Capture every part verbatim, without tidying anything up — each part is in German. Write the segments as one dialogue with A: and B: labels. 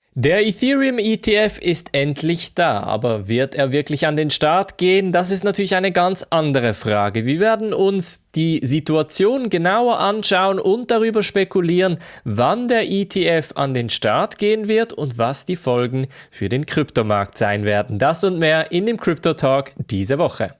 A: Der Ethereum E T F ist endlich da, aber wird er wirklich an den Start gehen? Das ist natürlich eine ganz andere Frage. Wir werden uns die Situation genauer anschauen und darüber spekulieren, wann der E T F an den Start gehen wird und was die Folgen für den Kryptomarkt sein werden. Das und mehr in dem Crypto Talk diese Woche.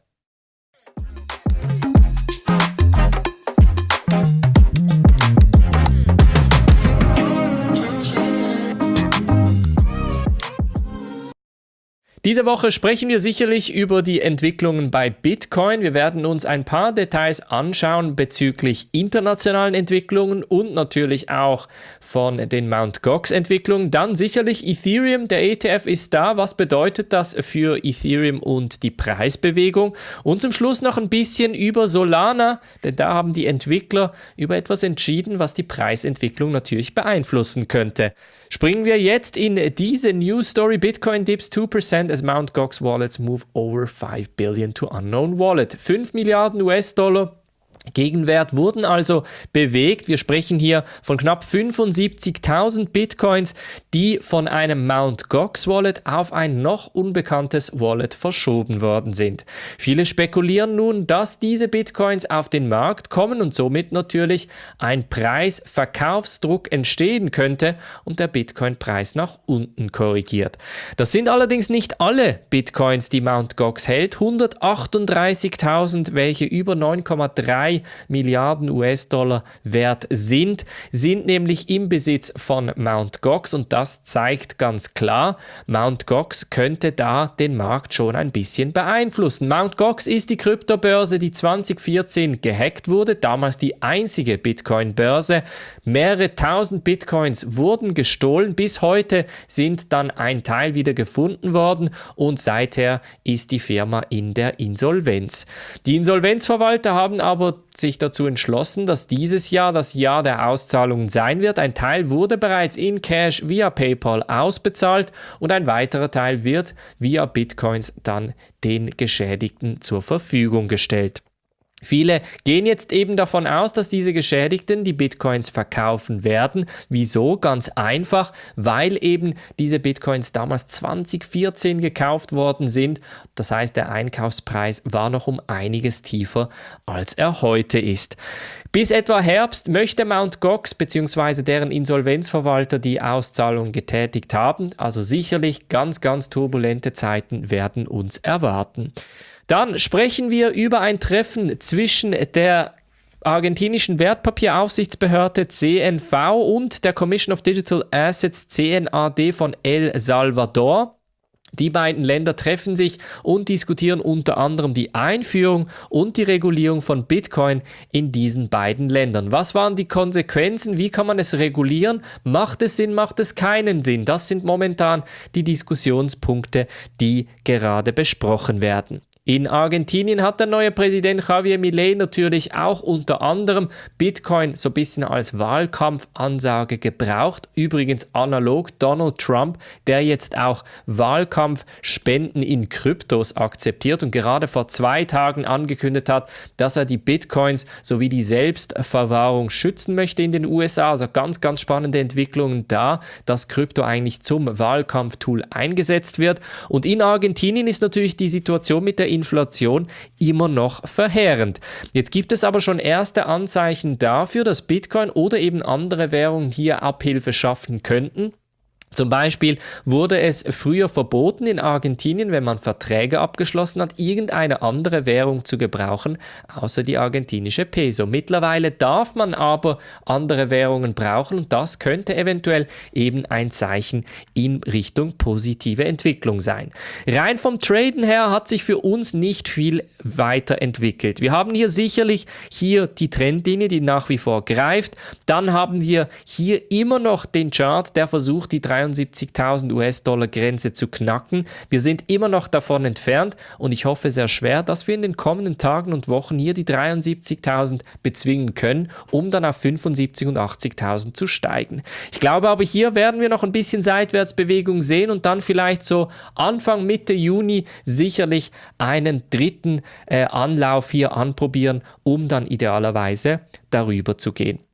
A: Diese Woche sprechen wir sicherlich über die Entwicklungen bei Bitcoin. Wir werden uns ein paar Details anschauen bezüglich internationalen Entwicklungen und natürlich auch von den Mt. Gox Entwicklungen. Dann sicherlich Ethereum, der E T F ist da. Was bedeutet das für Ethereum und die Preisbewegung? Und zum Schluss noch ein bisschen über Solana, denn da haben die Entwickler über etwas entschieden, was die Preisentwicklung natürlich beeinflussen könnte. Springen wir jetzt in diese News Story. Bitcoin dips two percent as Mt. Gox wallets move over five billion to unknown wallet. fünf Milliarden U S-Dollar Gegenwert wurden also bewegt. Wir sprechen hier von knapp fünfundsiebzigtausend Bitcoins, die von einem Mt. Gox Wallet auf ein noch unbekanntes Wallet verschoben worden sind. Viele spekulieren nun, dass diese Bitcoins auf den Markt kommen und somit natürlich ein Preisverkaufsdruck entstehen könnte und der Bitcoin-Preis nach unten korrigiert. Das sind allerdings nicht alle Bitcoins, die Mt. Gox hält. hundertachtunddreißigtausend, welche über neun Komma drei Milliarden U S-Dollar wert sind, sind nämlich im Besitz von Mt. Gox und das zeigt ganz klar, Mt. Gox könnte da den Markt schon ein bisschen beeinflussen. Mt. Gox ist die Kryptobörse, die zwanzig vierzehn gehackt wurde, damals die einzige Bitcoin-Börse. Mehrere tausend Bitcoins wurden gestohlen, bis heute sind dann ein Teil wieder gefunden worden und seither ist die Firma in der Insolvenz. Die Insolvenzverwalter haben aber sich dazu entschlossen, dass dieses Jahr das Jahr der Auszahlungen sein wird. Ein Teil wurde bereits in Cash via PayPal ausbezahlt und ein weiterer Teil wird via Bitcoins dann den Geschädigten zur Verfügung gestellt. Viele gehen jetzt eben davon aus, dass diese Geschädigten die Bitcoins verkaufen werden. Wieso? Ganz einfach, weil eben diese Bitcoins damals zwanzig vierzehn gekauft worden sind. Das heißt, der Einkaufspreis war noch um einiges tiefer, als er heute ist. Bis etwa Herbst möchte Mt. Gox bzw. deren Insolvenzverwalter die Auszahlung getätigt haben. Also sicherlich ganz, ganz turbulente Zeiten werden uns erwarten. Dann sprechen wir über ein Treffen zwischen der argentinischen Wertpapieraufsichtsbehörde C N V und der Commission of Digital Assets C N A D von El Salvador. Die beiden Länder treffen sich und diskutieren unter anderem die Einführung und die Regulierung von Bitcoin in diesen beiden Ländern. Was waren die Konsequenzen? Wie kann man es regulieren? Macht es Sinn? Macht es keinen Sinn? Das sind momentan die Diskussionspunkte, die gerade besprochen werden. In Argentinien hat der neue Präsident Javier Milei natürlich auch unter anderem Bitcoin so ein bisschen als Wahlkampfansage gebraucht. Übrigens analog Donald Trump, der jetzt auch Wahlkampfspenden in Kryptos akzeptiert und gerade vor zwei Tagen angekündigt hat, dass er die Bitcoins sowie die Selbstverwahrung schützen möchte in den U S A. Also ganz, ganz spannende Entwicklungen da, dass Krypto eigentlich zum Wahlkampftool eingesetzt wird. Und in Argentinien ist natürlich die Situation mit der Inflation immer noch verheerend. Jetzt gibt es aber schon erste Anzeichen dafür, dass Bitcoin oder eben andere Währungen hier Abhilfe schaffen könnten. Zum Beispiel wurde es früher verboten in Argentinien, wenn man Verträge abgeschlossen hat, irgendeine andere Währung zu gebrauchen, außer die argentinische Peso. Mittlerweile darf man aber andere Währungen brauchen und das könnte eventuell eben ein Zeichen in Richtung positive Entwicklung sein. Rein vom Traden her hat sich für uns nicht viel weiterentwickelt. Wir haben hier sicherlich hier die Trendlinie, die nach wie vor greift. Dann haben wir hier immer noch den Chart, der versucht, die dreiundsiebzigtausend U S-Dollar Grenze zu knacken. Wir sind immer noch davon entfernt und ich hoffe sehr schwer, dass wir in den kommenden Tagen und Wochen hier die dreiundsiebzigtausend bezwingen können, um dann auf fünfundsiebzig und achtzigtausend zu steigen. Ich glaube aber, hier werden wir noch ein bisschen Seitwärtsbewegung sehen und dann vielleicht so Anfang, Mitte Juni sicherlich einen dritten äh, Anlauf hier anprobieren, um dann idealerweise darüber zu gehen.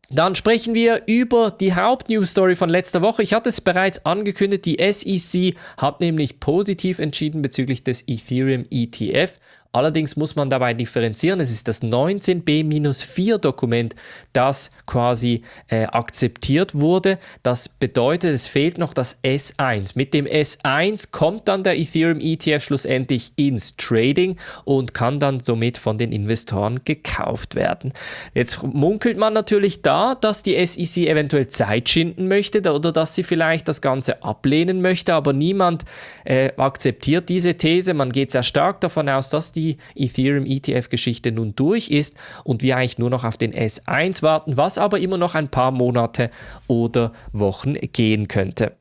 A: Dann sprechen wir über die Haupt-News-Story von letzter Woche. Ich hatte es bereits angekündigt, die S E C hat nämlich positiv entschieden bezüglich des Ethereum E T F. Allerdings muss man dabei differenzieren, es ist das neunzehn B vier Dokument, das quasi äh, akzeptiert wurde. Das bedeutet, es fehlt noch das S eins. Mit dem S eins kommt dann der Ethereum E T F schlussendlich ins Trading und kann dann somit von den Investoren gekauft werden. Jetzt munkelt man natürlich da, dass die S E C eventuell Zeit schinden möchte oder dass sie vielleicht das Ganze ablehnen möchte, aber niemand äh, akzeptiert diese These. Man geht sehr stark davon aus, dass die die Ethereum E T F-Geschichte nun durch ist und wir eigentlich nur noch auf den S eins warten, was aber immer noch ein paar Monate oder Wochen gehen könnte.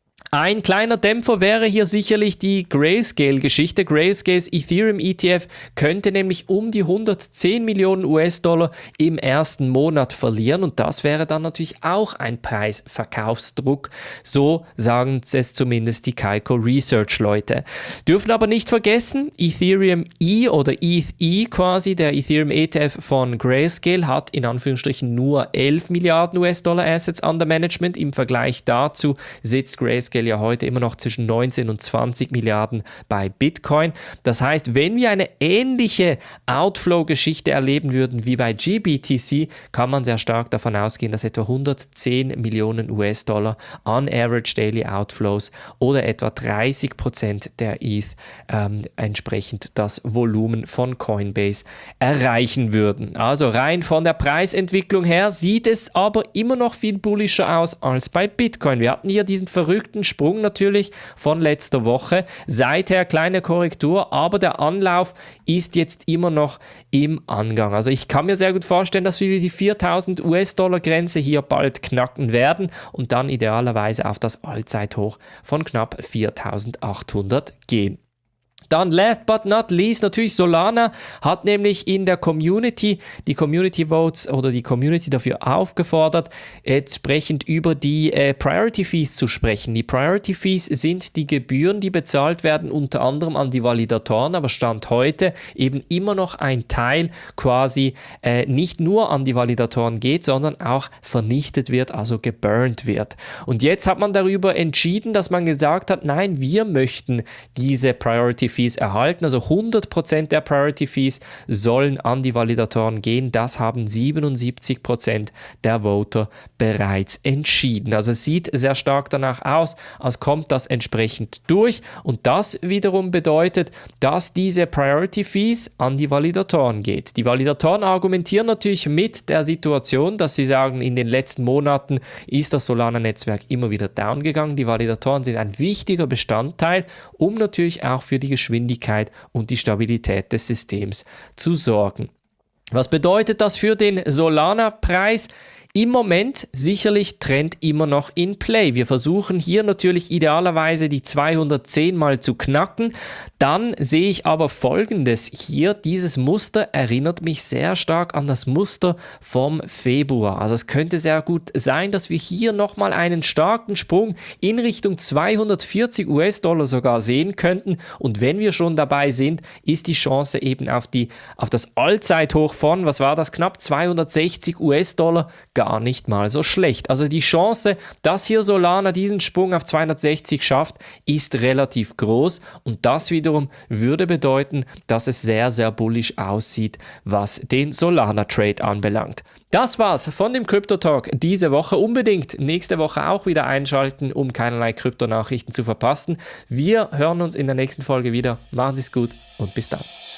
A: Ein kleiner Dämpfer wäre hier sicherlich die Grayscale-Geschichte. Grayscales Ethereum E T F könnte nämlich um die hundertzehn Millionen U S-Dollar im ersten Monat verlieren und das wäre dann natürlich auch ein Preisverkaufsdruck. So sagen es zumindest die Kaiko Research-Leute. Dürfen aber nicht vergessen, Ethereum E oder E T H E quasi, der Ethereum E T F von Grayscale, hat in Anführungsstrichen nur elf Milliarden U S-Dollar Assets under Management. Im Vergleich dazu sitzt Grayscale ja heute immer noch zwischen neunzehn und zwanzig Milliarden bei Bitcoin. Das heißt, wenn wir eine ähnliche Outflow-Geschichte erleben würden wie bei G B T C, kann man sehr stark davon ausgehen, dass etwa hundertzehn Millionen U S-Dollar on average daily Outflows oder etwa dreißig Prozent der E T H ähm, entsprechend das Volumen von Coinbase erreichen würden. Also rein von der Preisentwicklung her sieht es aber immer noch viel bullischer aus als bei Bitcoin. Wir hatten hier diesen verrückten Sprung natürlich von letzter Woche. Seither kleine Korrektur, aber der Anlauf ist jetzt immer noch im Angang. Also ich kann mir sehr gut vorstellen, dass wir die viertausend U S-Dollar Grenze hier bald knacken werden und dann idealerweise auf das Allzeithoch von knapp viertausendachthundert gehen. Dann last but not least natürlich Solana hat nämlich in der Community, die Community Votes oder die Community dafür aufgefordert, entsprechend über die äh, Priority Fees zu sprechen. Die Priority Fees sind die Gebühren, die bezahlt werden unter anderem an die Validatoren, aber Stand heute eben immer noch ein Teil quasi äh, nicht nur an die Validatoren geht, sondern auch vernichtet wird, also geburnt wird. Und jetzt hat man darüber entschieden, dass man gesagt hat, nein, wir möchten diese Priority Fees erhalten, also hundert Prozent der Priority Fees sollen an die Validatoren gehen. Das haben siebenundsiebzig Prozent der Voter bereits entschieden. Also es sieht sehr stark danach aus, als kommt das entsprechend durch und das wiederum bedeutet, dass diese Priority Fees an die Validatoren geht. Die Validatoren argumentieren natürlich mit der Situation, dass sie sagen, in den letzten Monaten ist das Solana-Netzwerk immer wieder down gegangen. Die Validatoren sind ein wichtiger Bestandteil, um natürlich auch für die Geschwindigkeit und die Stabilität des Systems zu sorgen. Was bedeutet das für den Solana-Preis? Im Moment sicherlich Trend immer noch in Play. Wir versuchen hier natürlich idealerweise die zweihundertzehn mal zu knacken. Dann sehe ich aber Folgendes hier. Dieses Muster erinnert mich sehr stark an das Muster vom Februar. Also es könnte sehr gut sein, dass wir hier nochmal einen starken Sprung in Richtung zweihundertvierzig U S-Dollar sogar sehen könnten. Und wenn wir schon dabei sind, ist die Chance eben auf, die, auf das Allzeithoch von, was war das, knapp zweihundertsechzig U S-Dollar gar nicht mal so schlecht. Also die Chance, dass hier Solana diesen Sprung auf zweihundertsechzig schafft, ist relativ groß und das wiederum würde bedeuten, dass es sehr, sehr bullish aussieht, was den Solana-Trade anbelangt. Das war's von dem Crypto Talk diese Woche. Unbedingt nächste Woche auch wieder einschalten, um keinerlei Krypto-Nachrichten zu verpassen. Wir hören uns in der nächsten Folge wieder. Machen Sie es gut und bis dann.